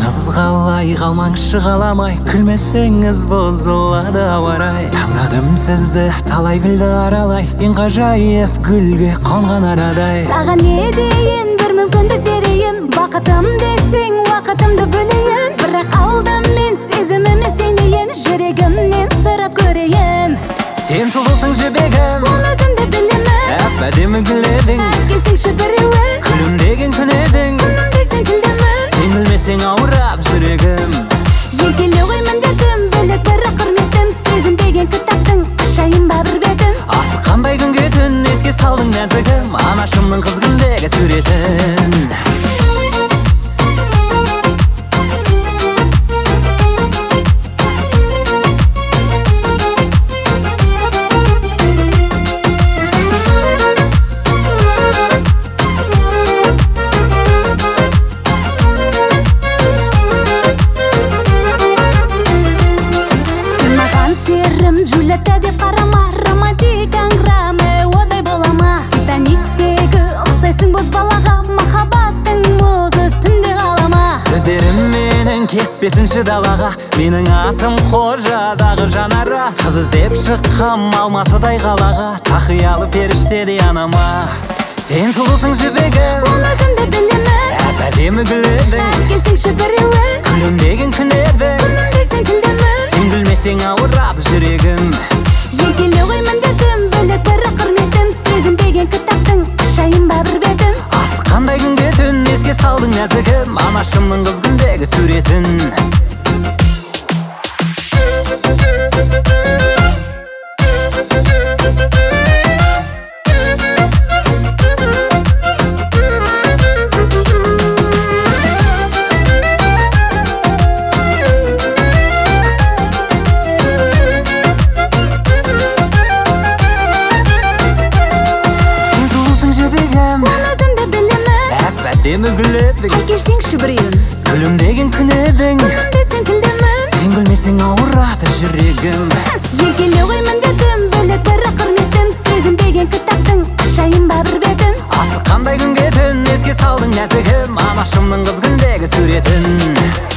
Саңасыз қалай қалмаңызшы қаламай, күлмесеңіз бұзылады ауа-рай. Таңдадым сізді талай гүлді аралай, ең ғажайып гүлге қонған арадай. Саған не дейін, бір мүмкіндік берейін, бақытым десең уақытымды бөлейін. Бірақ алдым мен сезіміме сенейін, жүрегімнен сұрап көрейін. Сен сұлусың жібегім, Оны өзімді білемін, әп-әдемі гүл едің. келсеңші біреуін, Күлімдеген күн едің, күнім десең күлдімін. сен білмесең ауырады жүрегім. Егеле ғой міндетім, бөлек бірі құрметім, сезім деген кітаптың ашайын ба бір бетін. Асыққандай күнге түн, еске салдың нәзігім, анашымның қыз күндегі суретін. Джульетта деп қарама, романтик әңгіме одай болама. Титаниктегі ұқсайсың боз балаға, махаббаттың мұз үстінде қалама. Сөздерім менің кетпесінші далаға, менің атым Қожадағы жанара. Қыз іздеп шыққам Алматыдай қалаға, тақиялы періштедей анама. Сен сұлусың жібегім, Оны өзімді білемін, әп-әдемі гүл едің. келсеңші біреуін, Күлімдеген күн едің, күнім десең күлдімін. сен күлмесең ауырады жүрегім. Егеле ғой міндетім, бөлек бірі құрметім, сезім деген кітаптың ашайын ба бір бетін. Асыққандай күнге түн, еске салдың нәзігім, анашымның қыз күндегі суретін. Әп-әдемі гүл едің, келсеңші біреуін, күлімдеген күн едің. күнім десең күлдімін. Сен күлмесең ауырады жүрегім. Егеле ғой міндетім, бөлек бірі құрметім, сезім деген кітаптың ашайын ба бір бетін. Асыққандай күнге түн, еске салдың нәзігім, анашымның қыз күндегі суретін.